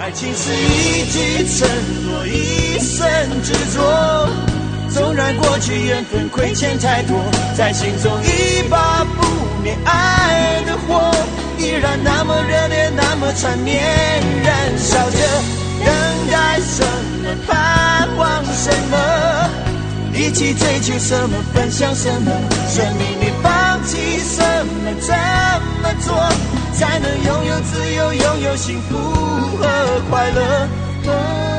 爱情是一句承诺，一生执着。纵然过去缘分亏欠太多，在心中一把不灭爱的火，依然那么热烈，那么缠绵，燃烧着。等待什么，盼望什么，一起追求什么，分享什么，生命里放弃什么，怎么做才能拥有自由，拥有幸福和快乐。